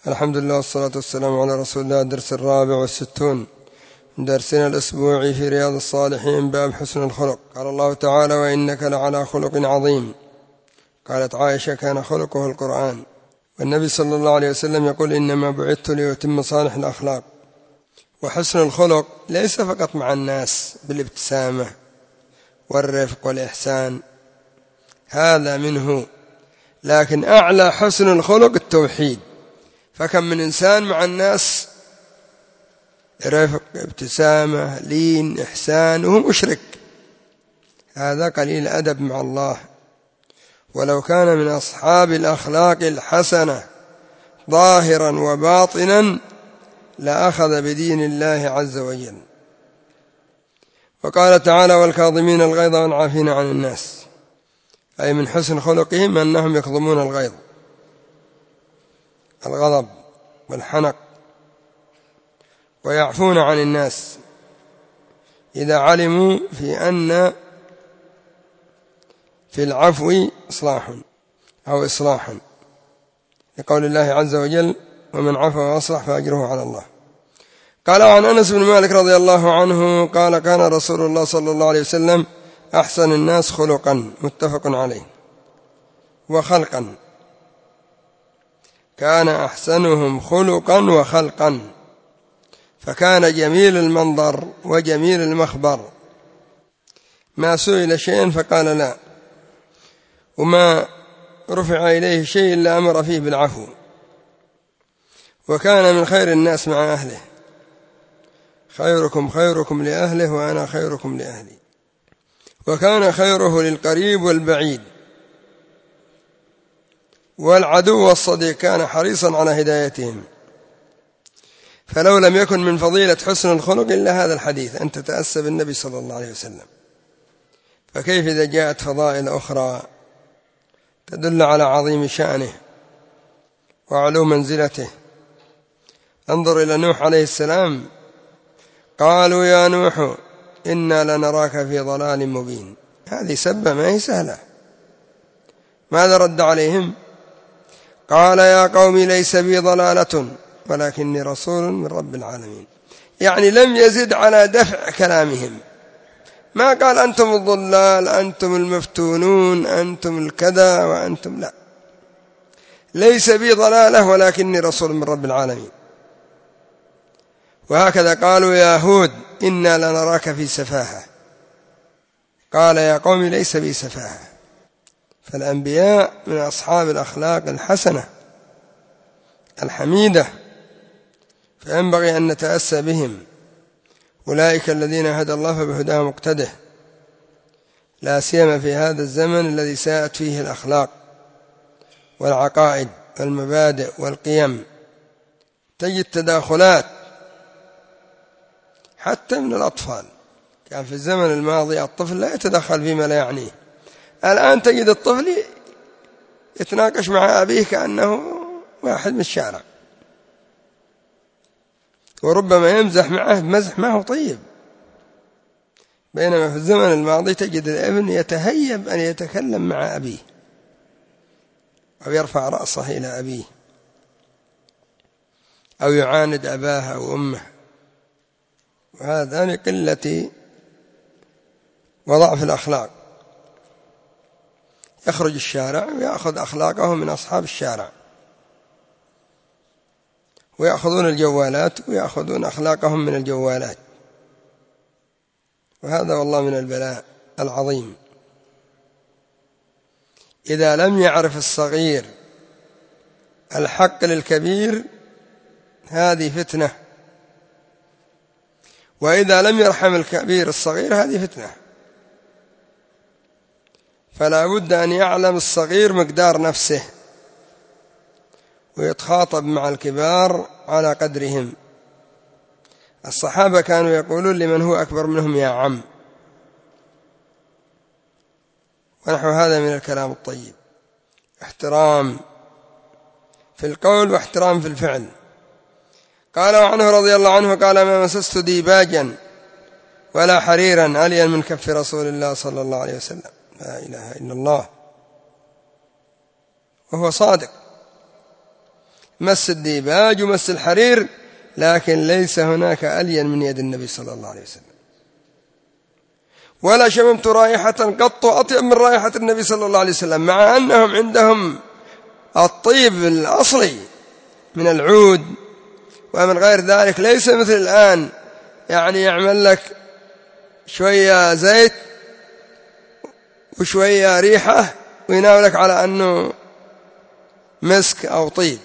الحمد لله والصلاة والسلام على رسول الله. الدرس 64 من درسنا الأسبوعي في رياض الصالحين، باب حسن الخلق. قال الله تعالى: وإنك لعلى خلق عظيم. قالت عائشة: كان خلقه القرآن. والنبي صلى الله عليه وسلم يقول: إنما بعثت ليتم صالح الأخلاق. وحسن الخلق ليس فقط مع الناس بالابتسامة والرفق والإحسان، هذا منه، لكن أعلى حسن الخلق التوحيد. فكم من إنسان مع الناس رفق، ابتسامة، لين، إحسان، وهو مشرك، هذا قليل أدب مع الله. ولو كان من أصحاب الأخلاق الحسنة ظاهرا وباطنا لأخذ بدين الله عز وجل. وقال تعالى: والكاظمين الغيظ والعافين عن الناس، أي من حسن خلقهم أنهم يكظمون الغيظ، الغضب والحنق، ويعفون عن الناس إذا علموا في أن في العفو إصلاح أو إصلاحا، لقول الله عز وجل: ومن عفا وأصلح فأجره على الله. قال عن أنس بن مالك رضي الله عنه قال: كان رسول الله صلى الله عليه وسلم أحسن الناس خلقا، متفق عليه، وخلقا، كان أحسنهم خلقا وخلقا، فكان جميل المنظر وجميل المخبر، ما سئل شيئا فقال لا، وما رفع إليه شيء إلا أمر فيه بالعفو، وكان من خير الناس مع أهله، خيركم خيركم لأهله وأنا خيركم لأهلي، وكان خيره للقريب والبعيد والعدو والصديق، كان حريصا على هدايتهم. فلو لم يكن من فضيلة حسن الخلق إلا هذا الحديث أن تتأسى بالنبي صلى الله عليه وسلم، فكيف إذا جاءت فضائل أخرى تدل على عظيم شأنه وعلو منزلته؟ انظر إلى نوح عليه السلام، قالوا: يا نوح إنا لنراك في ضلال مبين. هذه سبة ما هي سهلة. ماذا رد عليهم؟ قال: يا قوم ليس بي ضلالة ولكني رسول من رب العالمين. يعني لم يزد على دفع كلامهم، ما قال أنتم الضلال، أنتم المفتونون، أنتم الكذا وأنتم، لا، ليس بي ضلالة ولكني رسول من رب العالمين. وهكذا قالوا: يا هود إنا لنراك في سفاهة، قال: يا قوم ليس بي سفاهة. فالأنبياء من أصحاب الأخلاق الحسنة الحميدة، فينبغي أن نتأسى بهم. أولئك الذين هدى الله فبهداه مقتده، لا سيما في هذا الزمن الذي ساءت فيه الأخلاق والعقائد والمبادئ والقيم. تجد تداخلات حتى من الأطفال. كان في الزمن الماضي الطفل لا يتدخل فيما لا يعنيه، الآن تجد الطفل يتناقش مع أبيه كأنه واحد من الشارع، وربما يمزح معه مزح ما هو طيب. بينما في الزمن الماضي تجد الابن يتهيب أن يتكلم مع أبيه أو يرفع رأسه إلى أبيه أو يعاند أباه أو أمه، وهذا لقلة وضعف الأخلاق. يخرج الشارع ويأخذ أخلاقه من أصحاب الشارع، ويأخذون الجوالات ويأخذون أخلاقهم من الجوالات، وهذا والله من البلاء العظيم. إذا لم يعرف الصغير الحق للكبير هذه فتنة، وإذا لم يرحم الكبير الصغير هذه فتنة. فلا بد أن يعلم الصغير مقدار نفسه ويتخاطب مع الكبار على قدرهم. الصحابة كانوا يقولون لمن هو أكبر منهم: يا عم، ونحو هذا من الكلام الطيب. احترام في القول واحترام في الفعل. قال عنه رضي الله عنه قال: ما مسست ديباجا ولا حريرا ألين من كف رسول الله صلى الله عليه وسلم. لا إله إلا الله، وهو صادق. مس الديباج ومس الحرير، لكن ليس هناك ألين من يد النبي صلى الله عليه وسلم. ولا شممت رائحة قط أطيب من رائحة النبي صلى الله عليه وسلم، مع أنهم عندهم الطيب الأصلي من العود ومن غير ذلك، ليس مثل الآن يعني يعمل لك شوية زيت وشوية ريحة ويناولك على أنه مسك أو طيب،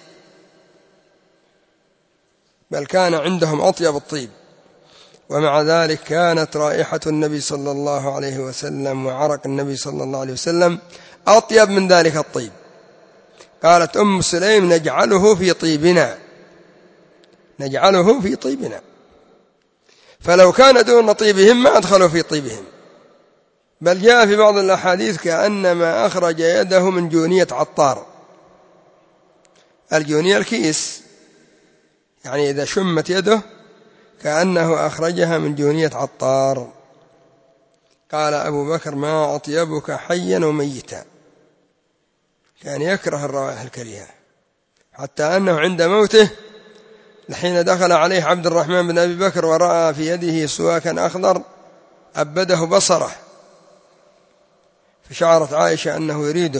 بل كان عندهم أطيب الطيب. ومع ذلك كانت رائحة النبي صلى الله عليه وسلم وعرق النبي صلى الله عليه وسلم أطيب من ذلك الطيب. قالت أم سليم: نجعله في طيبنا، نجعله في طيبنا، فلو كان دون طيبهم ما أدخلوا في طيبهم. بل جاء في بعض الأحاديث كأنما أخرج يده من جونية عطار. الجونية الكيس، يعني إذا شمت يده كأنه أخرجها من جونية عطار. قال أبو بكر: ما أطيبك حيا وميتا. كان يكره الروائح الكريهة، حتى أنه عند موته حين دخل عليه عبد الرحمن بن أبي بكر ورأى في يده سواكا أخضر أبده بصره، فشعرت عائشة أنه يريده،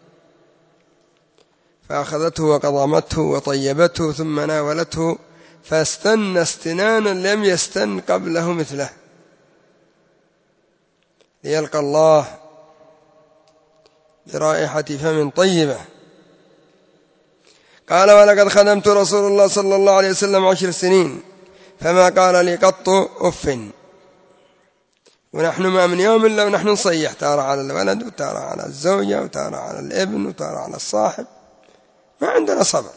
فأخذته وقضمته وطيبته ثم ناولته، فاستن استنانا لم يستن قبله مثله ليلقى الله برائحة فم طيبة. قال: ولقد خدمت رسول الله صلى الله عليه وسلم 10 سنين فما قال لي قط أف. ونحن ما من يوم إلا ونحن نصيح، تارى على الولد وتارى على الزوجة وتارى على الابن وتارى على الصاحب. ما عندنا صبر،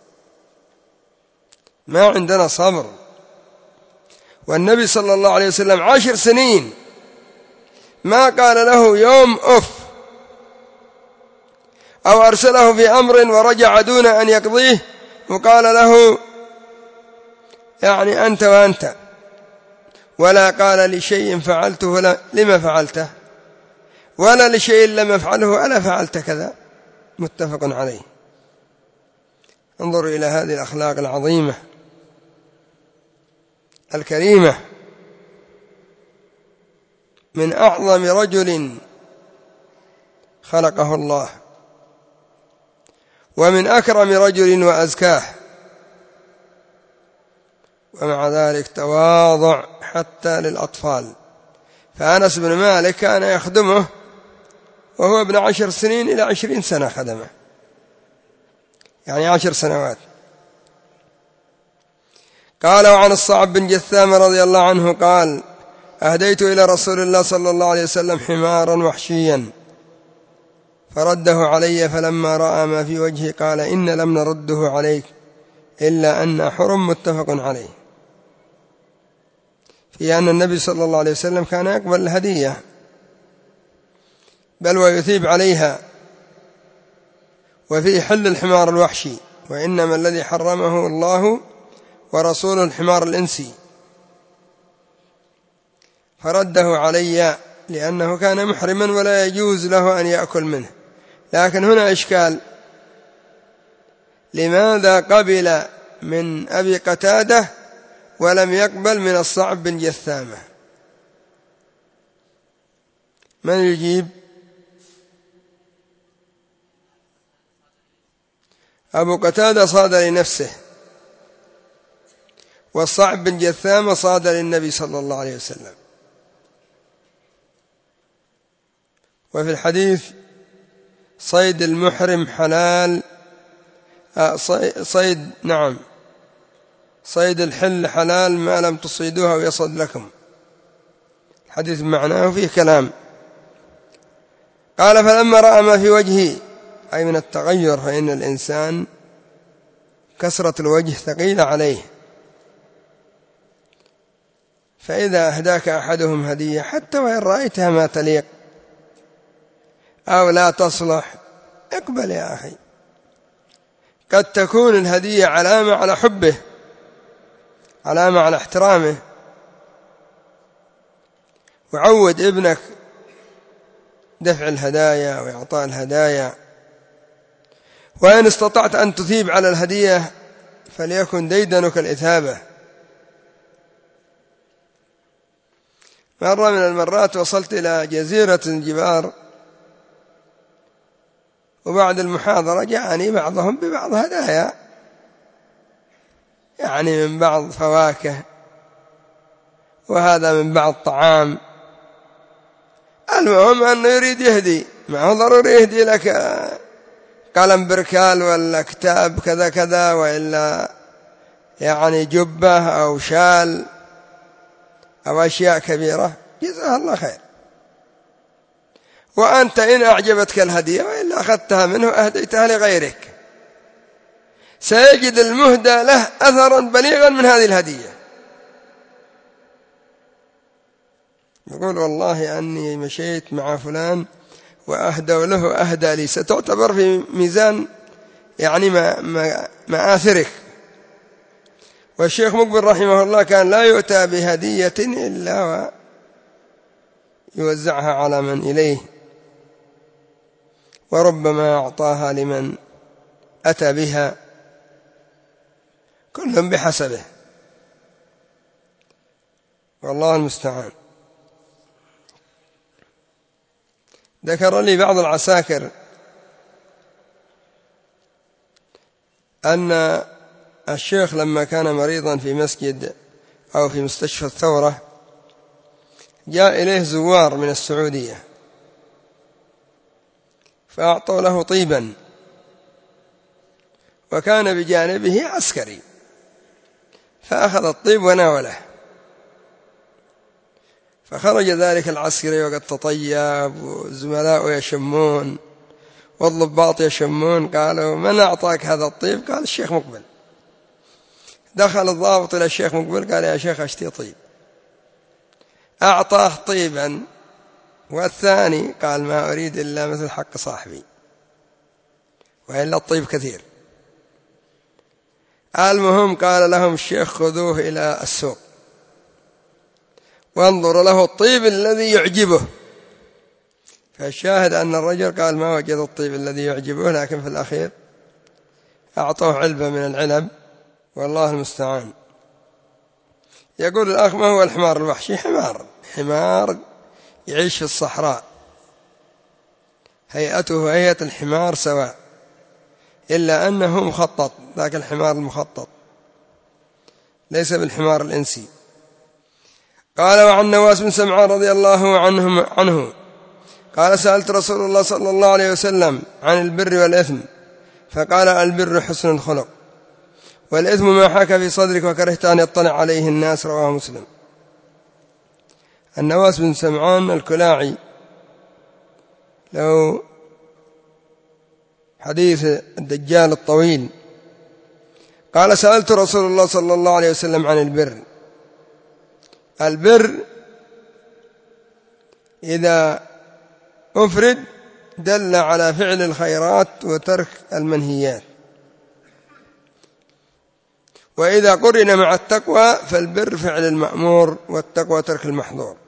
ما عندنا صبر. والنبي صلى الله عليه وسلم 10 سنين ما قال له يوم أف، أو أرسله في أمر ورجع دون أن يقضيه وقال له يعني أنت وأنت، ولا قال لشيء فعلته لما فعلته، ولا لشيء لم يفعله ألا فعلت كذا. متفق عليه. انظروا إلى هذه الأخلاق العظيمة الكريمة من أعظم رجل خلقه الله، ومن أكرم رجل وأزكاه، ومع ذلك تواضع حتى للأطفال. فأنس بن مالك كان يخدمه وهو ابن 10 سنين إلى 20 سنة خدمه، يعني 10 سنوات. قال: وعن الصعب بن جثام رضي الله عنه قال: أهديت إلى رسول الله صلى الله عليه وسلم حمارا وحشيا فرده علي، فلما رأى ما في وجهي قال: إن لم نرده عليك إلا أن حرم. متفق عليه. في أن النبي صلى الله عليه وسلم كان يقبل الهدية بل ويثيب عليها، وفيه حل الحمار الوحشي، وإنما الذي حرمه الله ورسوله الحمار الإنسي، فرده علي لأنه كان محرما ولا يجوز له أن يأكل منه. لكن هنا إشكال: لماذا قبل من أبي قتادة ولم يقبل من الصعب بن جثامة؟ من يجيب؟ أبو قتادة صاد لنفسه، والصعب بن جثامة صاد للنبي صلى الله عليه وسلم. وفي الحديث: صيد المحرم حلال، صيد الحل حلال ما لم تصيدوها ويصد لكم. الحديث معناه فيه كلام. قال: فلما رأى ما في وجهي، أي من التغير، فإن الإنسان كسرة الوجه ثقيلة عليه، فإذا أهداك أحدهم هدية حتى وإن رأيتها ما تليق أو لا تصلح اقبل يا أخي. قد تكون الهدية علامة على حبه، علامة على احترامه. وعود ابنك دفع الهدايا وإعطاء الهدايا، وإن استطعت أن تثيب على الهدية فليكن ديدنك الإثابة. مرة من المرات وصلت إلى جزيرة الجبار، وبعد المحاضرة جاءني بعضهم ببعض هدايا، يعني من بعض فواكه، وهذا من بعض طعام. المهم أنه يريد يهدي، ما هو ضروري يهدي لك قلم بركال ولا كتاب كذا كذا، وإلا يعني جبة أو شال أو أشياء كبيرة، جزاه الله خير. وأنت إن أعجبتك الهدية وإلا أخذتها منه أهديتها لغيرك، سيجد المهدى له أثرا بليغا من هذه الهدية. يقول والله أني مشيت مع فلان وأهدوا له أهدى لي، ستعتبر في ميزان يعني مآثرك. والشيخ مقبل رحمه الله كان لا يؤتى بهدية إلا ويوزعها على من إليه، وربما أعطاها لمن أتى بها، كل بحسبه، والله المستعان. ذكر لي بعض العساكر أن الشيخ لما كان مريضا في مسجد أو في مستشفى الثورة جاء إليه زوار من السعودية فأعطوا له طيبا، وكان بجانبه عسكري، فأخذ الطيب وناوله، فخرج ذلك العسكري وقد تطيب وزملاؤه يشمون والضباط يشمون، قالوا من أعطاك هذا الطيب؟ قال الشيخ مقبل. دخل الضابط إلى الشيخ مقبل قال يا شيخ أشتي طيب، أعطاه طيبا، والثاني قال ما أريد إلا مثل حق صاحبي، وإلا الطيب كثير. المهم قال لهم الشيخ خذوه إلى السوق وانظر له الطيب الذي يعجبه. فالشاهد أن الرجل قال ما وجد الطيب الذي يعجبه، لكن في الأخير أعطوه علبة من العنب، والله المستعان. يقول الأخ ما هو الحمار الوحشي؟ حمار يعيش في الصحراء، هيئته هيئة الحمار سواء، إلا أنه مخطط، ذاك الحمار المخطط ليس بالحمار الإنسي. قال وعن نواس بن سمعان رضي الله عنه قال سألت رسول الله صلى الله عليه وسلم عن البر والإثم، فقال البر حسن الخلق، والإثم ما حاك في صدرك وكرهت أن يطلع عليه الناس، رواه مسلم. النواس بن سمعان الكلاعي له حديث الدجال الطويل، قال سألت رسول الله صلى الله عليه وسلم عن البر. البر إذا أفرد دل على فعل الخيرات وترك المنهيات، وإذا قرن مع التقوى فالبر فعل المأمور والتقوى ترك المحظور.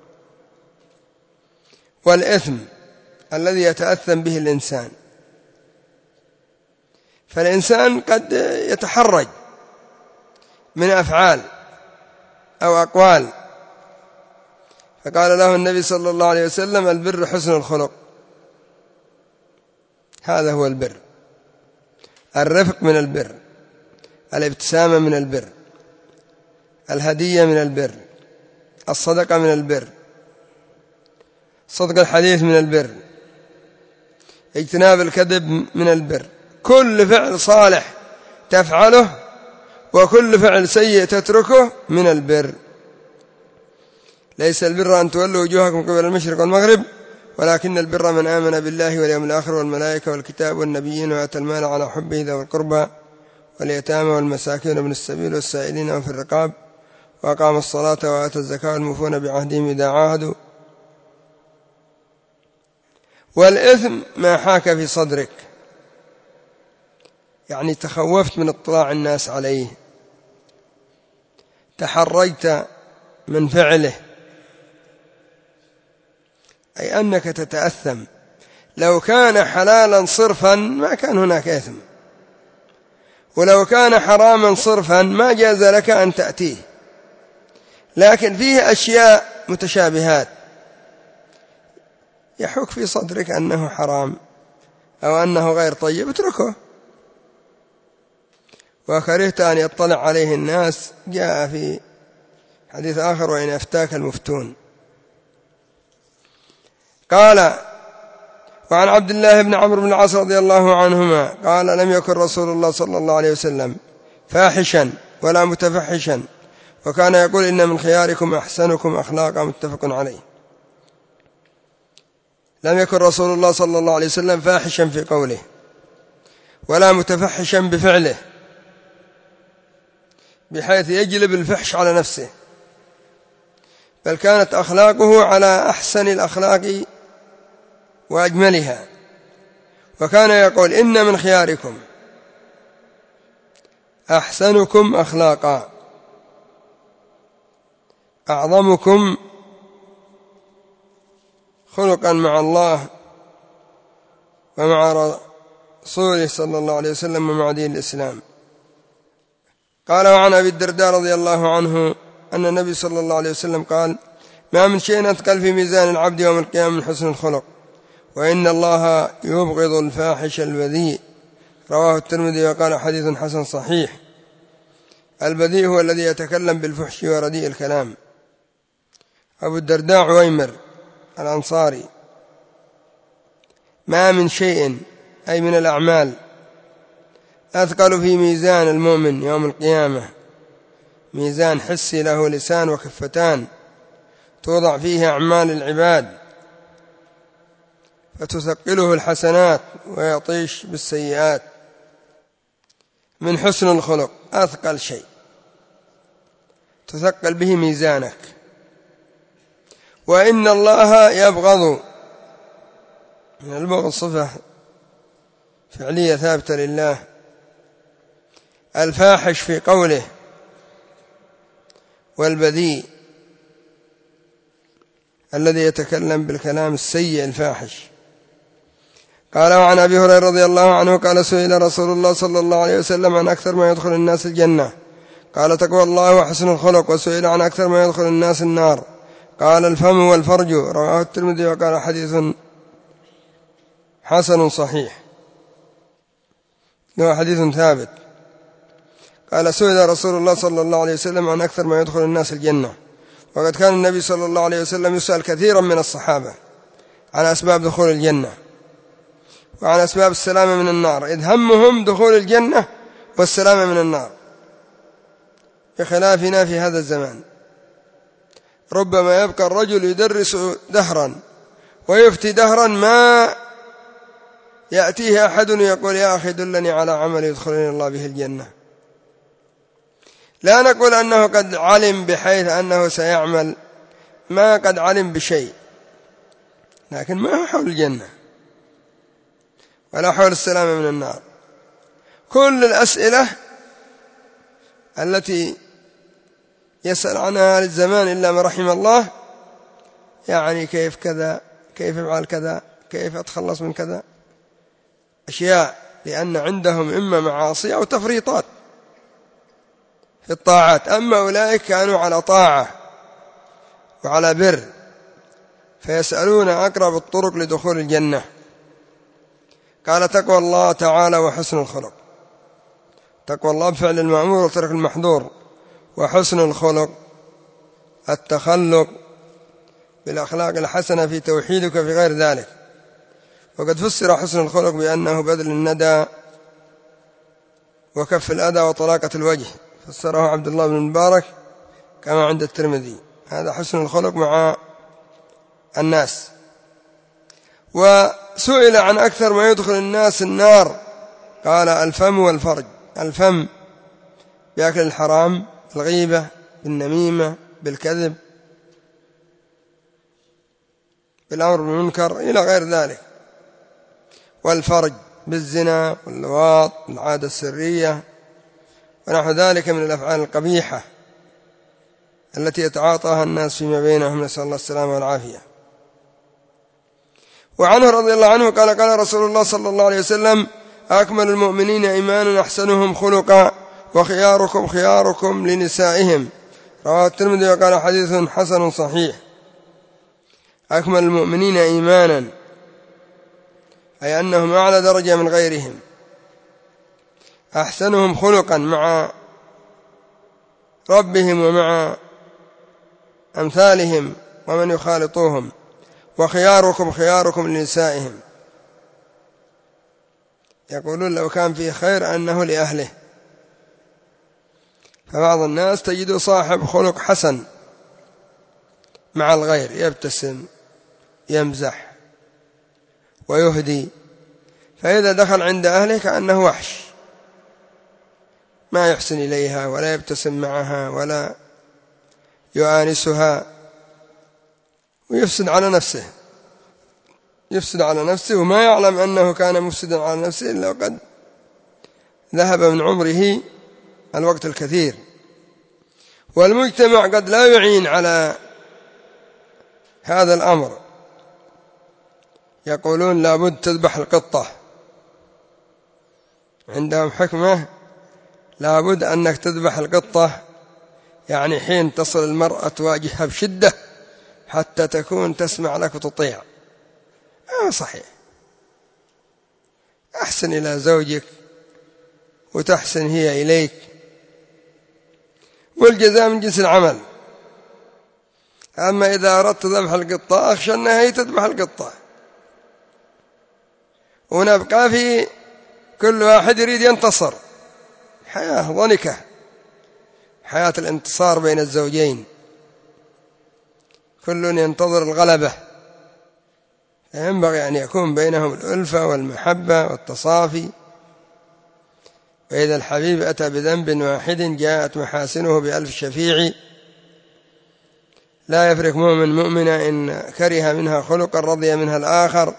والإثم الذي يتأثم به الإنسان، فالإنسان قد يتحرج من أفعال أو أقوال، فقال له النبي صلى الله عليه وسلم البر حسن الخلق. هذا هو البر، الرفق من البر، الابتسامة من البر، الهدية من البر، الصدقة من البر، صدق الحديث من البر، اجتناب الكذب من البر. كل فعل صالح تفعله وكل فعل سيء تتركه من البر. ليس البر أن تولوا وجوهكم قبل المشرق والمغرب، ولكن البر من آمن بالله واليوم الآخر والملائكة والكتاب والنبيين وآتى المال على حبه ذوي القربى واليتامى والمساكين وابن السبيل والسائلين وفي الرقاب، وأقام الصلاة وآتى الزكاة والموفون بعهدهم إذا عاهدوا. والإثم ما حاك في صدرك، يعني تخوفت من اطلاع الناس عليه، تحرجت من فعله، أي أنك تتأثم. لو كان حلالا صرفا ما كان هناك إثم، ولو كان حراما صرفا ما جاز لك أن تأتيه، لكن فيه أشياء متشابهات يحك في صدرك أنه حرام أو أنه غير طيب، اتركه. وكرهت أن يطلع عليه الناس، جاء في حديث آخر: وإن أفتاك المفتون. قال: وعن عبد الله بن عمرو بن العاص رضي الله عنهما قال: لم يكن رسول الله صلى الله عليه وسلم فاحشا ولا متفحشا، وكان يقول: إن من خياركم أحسنكم أخلاقا. متفق عليه. لم يكن رسول الله صلى الله عليه وسلم فاحشا في قوله ولا متفحشا بفعله بحيث يجلب الفحش على نفسه، بل كانت أخلاقه على أحسن الأخلاق وأجملها. وكان يقول: إن من خياركم أحسنكم أخلاقا أعظمكم خلقا مع الله ومع رسوله صلى الله عليه وسلم ومع دين الإسلام. قال: وعن أبي الدرداء رضي الله عنه أن النبي صلى الله عليه وسلم قال: ما من شيء أثقل في ميزان العبد يوم القيامة من حسن الخلق، وإن الله يبغض الفاحش البذيء. رواه الترمذي وقال: حديث حسن صحيح. البذيء هو الذي يتكلم بالفحش ورديء الكلام. أبو الدرداء عويمر الأنصاري: ما من شيء أي من الأعمال أثقل في ميزان المؤمن يوم القيامة، ميزان حسي له لسان وكفتان توضع فيه أعمال العباد فتثقله الحسنات ويطيش بالسيئات، من حسن الخلق. أثقل شيء تثقل به ميزانك. وإن الله يبغض، من البغض صفة فعلية ثابتة لله، الفاحش في قوله، والبذيء الذي يتكلم بالكلام السيء الفاحش. قال: وعن أبي هريرة رضي الله عنه قال: سئل رسول الله صلى الله عليه وسلم عن أكثر ما يدخل الناس الجنة، قال: تقوى الله وحسن الخلق. وسئل عن أكثر ما يدخل الناس النار، قال: الفم والفرج. رواه الترمذي وقال: حديث حسن صحيح، هو حديث ثابت. قال: سئل رسول الله صلى الله عليه وسلم عن أكثر ما يدخل الناس الجنة، وقد كان النبي صلى الله عليه وسلم يسأل كثيرا من الصحابة عن أسباب دخول الجنة وعن أسباب السلامة من النار، إذ همهم دخول الجنة والسلامة من النار، بخلافنا في هذا الزمان. ربما يبقى الرجل يدرس دهرا ويفتي دهرا ما يأتيه أحد يقول: يا أخي دلني على عمل يدخلني الله به الجنة. لا نقول أنه قد علم بحيث أنه سيعمل، ما قد علم بشيء، لكن ما هو حول الجنة ولا حول السلامة من النار. كل الأسئلة التي يسأل عنها للزمان إلا ما رحم الله، يعني كيف كذا، كيف افعل كذا، كيف أتخلص من كذا، أشياء، لأن عندهم إما معاصي أو تفريطات في الطاعات. أما أولئك كانوا على طاعة وعلى بر، فيسألون أقرب الطرق لدخول الجنة. قال: تقوى الله تعالى وحسن الخلق. تقوى الله بفعل المأمور وترك المحظور، وحسن الخلق التخلق بالأخلاق الحسنة في توحيدك في غير ذلك. وقد فسر حسن الخلق بأنه بذل الندى وكف الأذى وطلاقة الوجه، فسره عبد الله بن المبارك كما عند الترمذي. هذا حسن الخلق مع الناس. وسئل عن أكثر ما يدخل الناس النار، قال: الفم والفرج. الفم بأكل الحرام، الغيبة، بالنميمة، بالكذب، بالأمر بالمنكر إلى غير ذلك. والفرج بالزنا واللواط والعادة السرية ونحو ذلك من الأفعال القبيحة التي يتعاطاها الناس فيما بينهم، نسأل الله السلامة والعافية. وعنه رضي الله عنه قال: قال رسول الله صلى الله عليه وسلم: أكمل المؤمنين إيمانا أحسنهم خلقا وخياركم خياركم لنسائهم. رواه الترمذي وقال حديث حسن صحيح. أكمل المؤمنين إيمانا أي أنهم أعلى درجة من غيرهم، أحسنهم خلقا مع ربهم ومع أمثالهم ومن يخالطوهم، وخياركم خياركم لنسائهم. يقولون لو كان فيه خير أنه لأهله. فبعض الناس تجد صاحب خلق حسن مع الغير، يبتسم يمزح ويهدي، فإذا دخل عند أهله كأنه وحش، ما يحسن إليها ولا يبتسم معها ولا يؤانسها، ويفسد على نفسه، يفسد على نفسه وما يعلم أنه كان مفسدا على نفسه إلا وقد ذهب من عمره الوقت الكثير. والمجتمع قد لا يعين على هذا الأمر. يقولون لابد تذبح القطة، عندهم حكمة لابد أنك تذبح القطة، يعني حين تصل المرأة تواجهها بشدة حتى تكون تسمع لك وتطيع. صحيح، أحسن إلى زوجك وتحسن هي إليك، والجزاء من جنس العمل. أما إذا أردت ذبح القطة أخشى أنها هي تذبح القطة، ونبقى في كل واحد يريد ينتصر. حياة ضنكة، حياة الانتصار بين الزوجين، كل ينتظر الغلبة. ينبغي أن يكون بينهم الألفة والمحبة والتصافي. وإذا الحبيب أتى بذنب واحد جاءت محاسنه بألف شفيع. لا يفرق مؤمن مؤمنة إن كره منها خلقا رضي منها الآخر،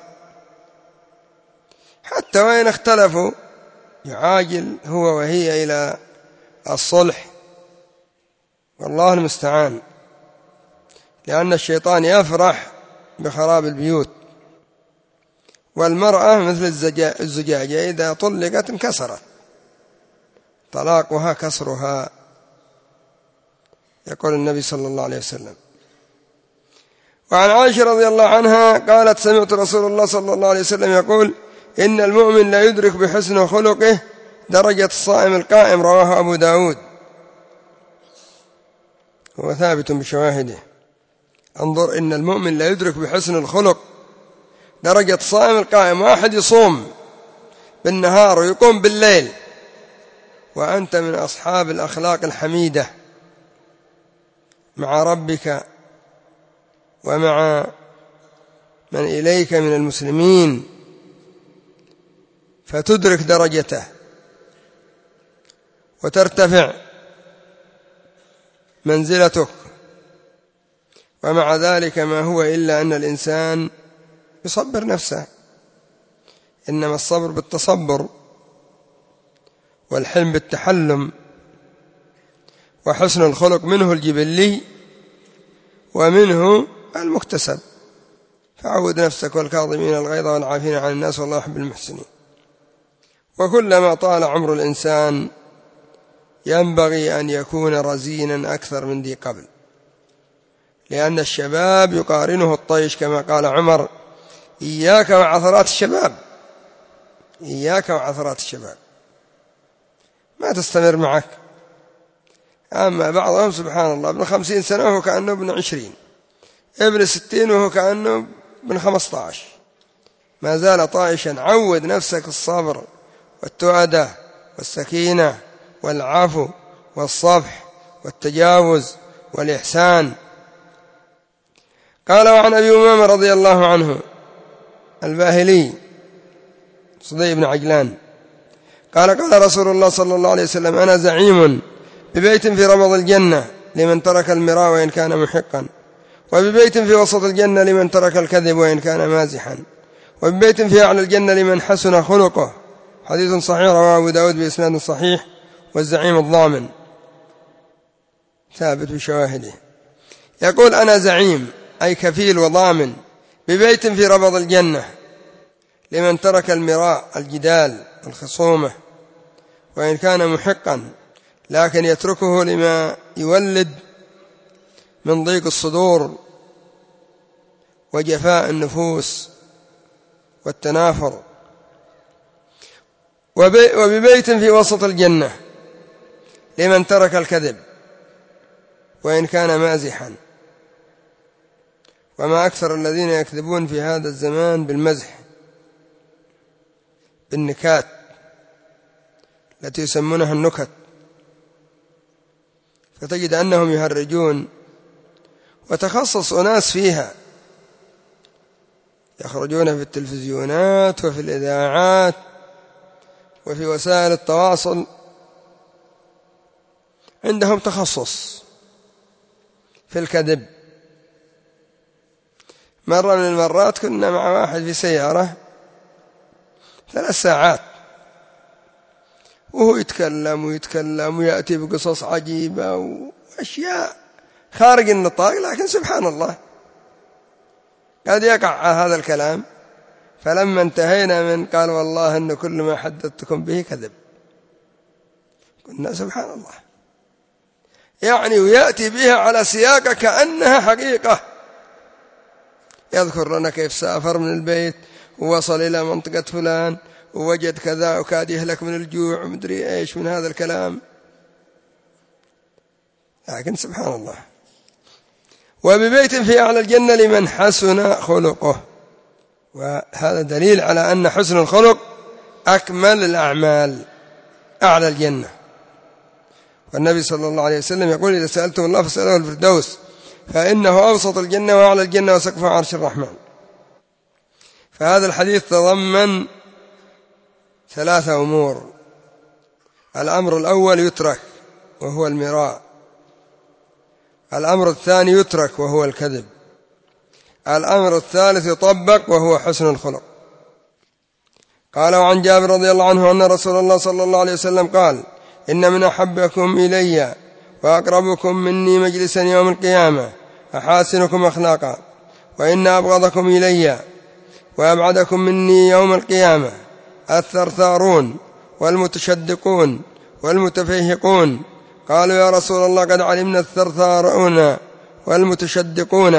حتى وإن اختلفوا يعاجل هو وهي إلى الصلح، والله المستعان. لأن الشيطان يفرح بخراب البيوت، والمرأة مثل الزجاجة إذا طلقت انكسرت، طلاقها كسرها، يقول النبي صلى الله عليه وسلم. وعن عائشة رضي الله عنها قالت سمعت رسول الله صلى الله عليه وسلم يقول إن المؤمن لا يدرك بحسن خلقه درجة الصائم القائم. رواه أبو داود، هو ثابت بشواهده. انظر، إن المؤمن لا يدرك بحسن الخلق درجة الصائم القائم. واحد يصوم بالنهار ويقوم بالليل وأنت من أصحاب الأخلاق الحميدة مع ربك ومع من إليك من المسلمين، فتدرك درجته وترتفع منزلتك. ومع ذلك ما هو إلا أن الإنسان يصبر نفسه، إنما الصبر بالتصبر، والحلم بالتحلم، وحسن الخلق منه الجبلي ومنه المكتسب. فعود نفسك والكاظمين الغيظ والعافين عن الناس والله يحب المحسنين. وكلما طال عمر الإنسان ينبغي أن يكون رزينا أكثر من ذي قبل، لأن الشباب يقارنه الطيش، كما قال عمر إياك وعثرات الشباب، إياك وعثرات الشباب، ما تستمر معك. أما بعضهم سبحان الله ابن 50 سنة وهو كأنه ابن 20، ابن 60 وهو كأنه ابن 15، ما زال طائشا. عود نفسك الصبر والتؤدة والسكينة والعفو والصفح والتجاوز والإحسان. قال وعن أبي أمامة رضي الله عنه الباهلي صدي بن عجلان قال قال رسول الله صلى الله عليه وسلم أنا زعيم ببيت في ربض الجنة لمن ترك المراء وإن كان محقا، وببيت في وسط الجنة لمن ترك الكذب وإن كان مازحا، وببيت في أعلى الجنة لمن حسن خلقه. حديث صحيح رواه أبو داود بإسناد صحيح، والزعيم الضامن ثابت بشواهده. يقول أنا زعيم أي كفيل وضامن ببيت في ربض الجنة لمن ترك المراء الجدال الخصومة وإن كان محقا، لكن يتركه لما يولد من ضيق الصدور وجفاء النفوس والتنافر. وببيت في وسط الجنة لمن ترك الكذب وإن كان مازحا. وما أكثر الذين يكذبون في هذا الزمان بالمزح، بالنكات التي يسمونها النكت، فتجد أنهم يهرجون، وتخصص أناس فيها يخرجون في التلفزيونات وفي الإذاعات وفي وسائل التواصل، عندهم تخصص في الكذب. مرة من المرات كنا مع واحد في سيارة 3 ساعات وهو يتكلم ويأتي بقصص عجيبة وأشياء خارج النطاق، لكن سبحان الله قد يقع هذا الكلام. فلما انتهينا من قال والله أن كل ما حدثتكم به كذب. قلنا سبحان الله، يعني ويأتي بها على سياق كأنها حقيقة. يذكر لنا كيف سافر من البيت ووصل إلى منطقة فلان ووجد كذا وكاد يهلك من الجوع ومدري إيش من هذا الكلام، لكن سبحان الله. وببيت في أعلى الجنة لمن حسن خلقه. وهذا دليل على أن حسن الخلق أكمل الأعمال، أعلى الجنة. والنبي صلى الله عليه وسلم يقول إذا سألتم الله فاسألوه الفردوس فإنه أوسط الجنة وأعلى الجنة وسقف عرش الرحمن. فهذا الحديث تضمن 3 أمور. الأمر الأول يترك وهو المراء، الأمر الثاني يترك وهو الكذب، الأمر الثالث يطبق وهو حسن الخلق. قال وعن جابر رضي الله عنه أن رسول الله صلى الله عليه وسلم قال إن من أحبكم إلي وأقربكم مني مجلسا يوم القيامة أحاسنكم أخلاقا، وإن أبغضكم إلي وأبعدكم مني يوم القيامة الثرثارون والمتشدقون والمتفيهقون. قالوا يا رسول الله قد علمنا الثرثارون والمتشدقون،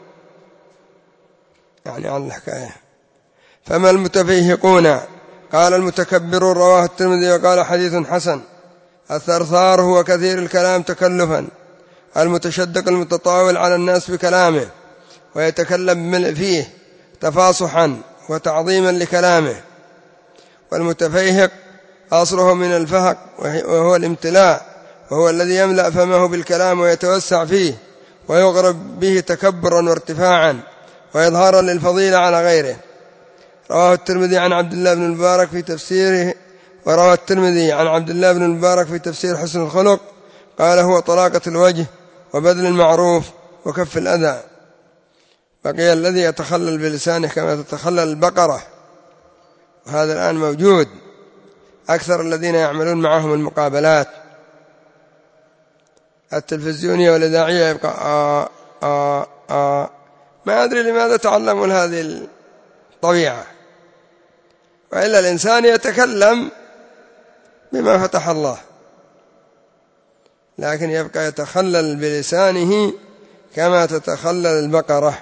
يعني عن الحكاية، فما المتفيهقون؟ قال المتكبرون. رواه الترمذي وقال حديث حسن. الثرثار هو كثير الكلام تكلفا، المتشدق المتطاول على الناس بكلامه ويتكلم فيه تفاصحا وتعظيما لكلامه. والمتفيهق أصله من الفهق وهو الامتلاء، وهو الذي يملأ فمه بالكلام ويتوسع فيه ويغرب به تكبرا وارتفاعا وإظهارا للفضيلة على غيره. رواه الترمذي عن عبد الله بن المبارك في تفسيره، وروى الترمذي عن عبد الله بن المبارك في تفسير حسن الخلق قال هو طلاقة الوجه وبذل المعروف وكف الأذى. بقي الذي يتخلل بلسانه كما تتخلل البقرة، وهذا الآن موجود. أكثر الذين يعملون معهم المقابلات التلفزيونية والإذاعية يبقى ما أدري لماذا تعلمون هذه الطبيعة، وإلا الإنسان يتكلم بما فتح الله، لكن يبقى يتخلل بلسانه كما تتخلل البقرة.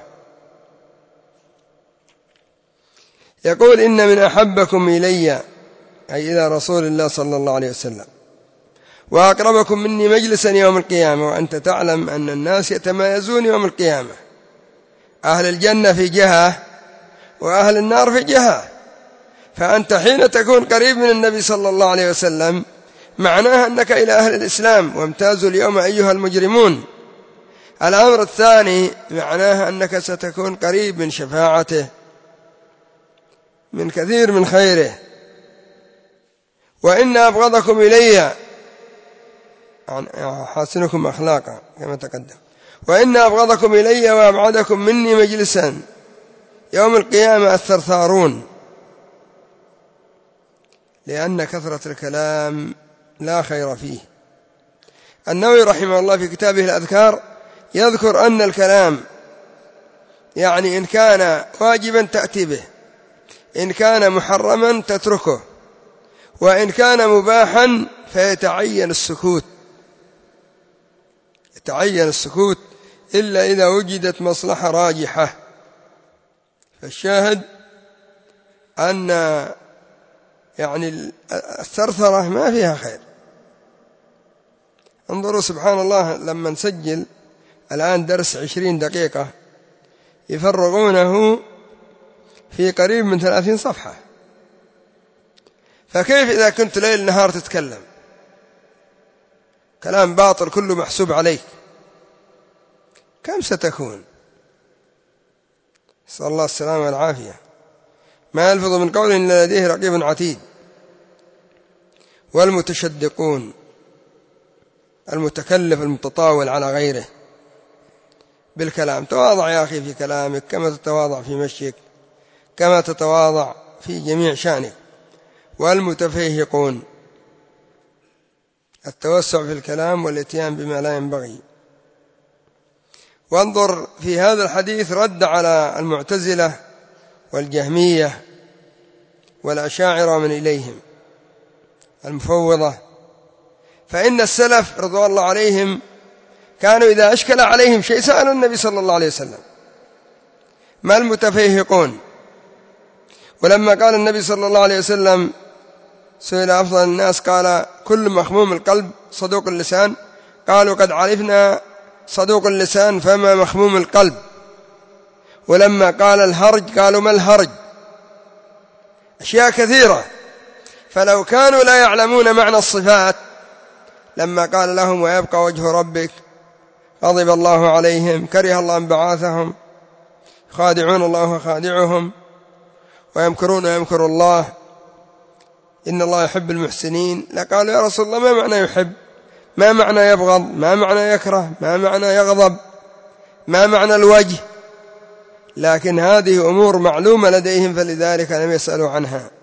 يقول إن من أحبكم إلي أي إلى رسول الله صلى الله عليه وسلم وأقربكم مني مجلسا يوم القيامة. وأنت تعلم أن الناس يتمايزون يوم القيامة، أهل الجنة في جهة وأهل النار في جهة. فأنت حين تكون قريب من النبي صلى الله عليه وسلم معناها أنك إلى أهل الإسلام وامتازوا اليوم أيها المجرمون. الأمر الثاني معناها أنك ستكون قريب من شفاعته، من كثير من خيره. وإن أبغضكم إلي حاسنكم أخلاقا كما تقدم. وإن أبغضكم إلي وأبعدكم مني مجلسا يوم القيامة الثرثارون، لأن كثرة الكلام لا خير فيه. النووي رحمه الله في كتابه الأذكار يذكر أن الكلام يعني إن كان واجبا تأتي به، إن كان محرما تتركه، وإن كان مباحا فيتعين السكوت، يتعين السكوت إلا إذا وجدت مصلحة راجحة. فالشاهد أن يعني الثرثرة ما فيها خير. انظروا سبحان الله، لما نسجل الآن درس 20 دقيقة يفرغونه في قريب من 30 صفحة، فكيف إذا كنت ليل نهار تتكلم كلام باطل كله محسوب عليك؟ كم ستكون؟ نسأل الله السلامة والعافية. ما يلفظ من قول إلا لديه رقيب عتيد. والمتشدقون، المتكلف المتطاول على غيره بالكلام. تواضع يا أخي في كلامك كما تتواضع في مشيك، كما تتواضع في جميع شأنك. والمتفيهقون، التوسع في الكلام والاتيان بما لا ينبغي. وانظر في هذا الحديث رد على المعتزلة والجهمية والأشاعرة من إليهم المفوضة. فإن السلف رضوان الله عليهم كانوا إذا أشكل عليهم شيء سألوا النبي صلى الله عليه وسلم. ما المتفيهقون؟ ولما قال النبي صلى الله عليه وسلم سئل أفضل الناس قال كل مخموم القلب صدوق اللسان، قالوا قد عرفنا صدوق اللسان فما مخموم القلب. ولما قال الهرج قالوا ما الهرج؟ أشياء كثيرة. فلو كانوا لا يعلمون معنى الصفات لما قال لهم ويبقى وجه ربك غضب الله عليهم كره الله انبعاثهم خادعون الله وخادعهم ويمكرون ويمكر الله إن الله يحب المحسنين، لقالوا يا رسول الله ما معنى يحب؟ ما معنى يبغض؟ ما معنى يكره؟ ما معنى يغضب؟ ما معنى الوجه؟ لكن هذه أمور معلومة لديهم، فلذلك لم يسألوا عنها،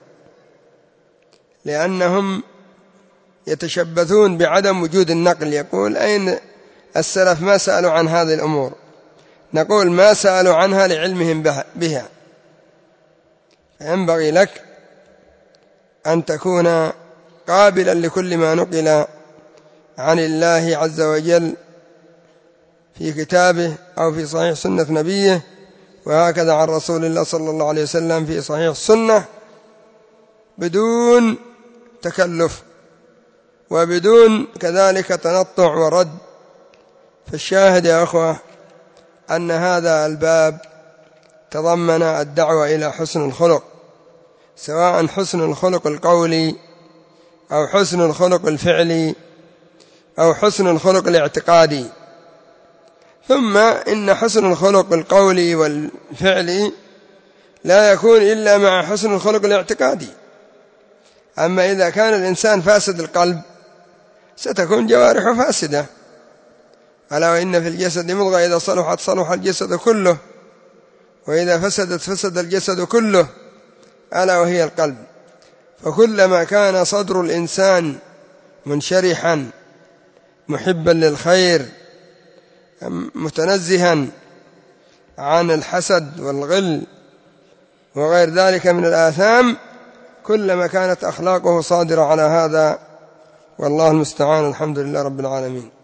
لأنهم يتشبثون بعدم وجود النقل. يقول أين السلف ما سألوا عن هذه الأمور؟ نقول ما سألوا عنها لعلمهم بها. فينبغي لك أن تكون قابلا لكل ما نقل عن الله عز وجل في كتابه أو في صحيح سنة نبيه، وهكذا عن رسول الله صلى الله عليه وسلم في صحيح السنة، بدون تكلف وبدون كذلك تنطع ورد. فالشاهد يا أخوة أن هذا الباب تضمن الدعوة إلى حسن الخلق، سواء حسن الخلق القولي أو حسن الخلق الفعلي أو حسن الخلق الاعتقادي. ثم إن حسن الخلق القولي والفعلي لا يكون إلا مع حسن الخلق الاعتقادي. أما إذا كان الإنسان فاسد القلب ستكون جوارحه فاسدة. ألا وإن في الجسد مضغة إذا صلحت صلح الجسد كله وإذا فسدت فسد الجسد كله، ألا وهي القلب. فكلما كان صدر الإنسان منشرحا محبا للخير متنزها عن الحسد والغل وغير ذلك من الآثام، كلما كانت أخلاقه صادرة على هذا. والله المستعان. الحمد لله رب العالمين.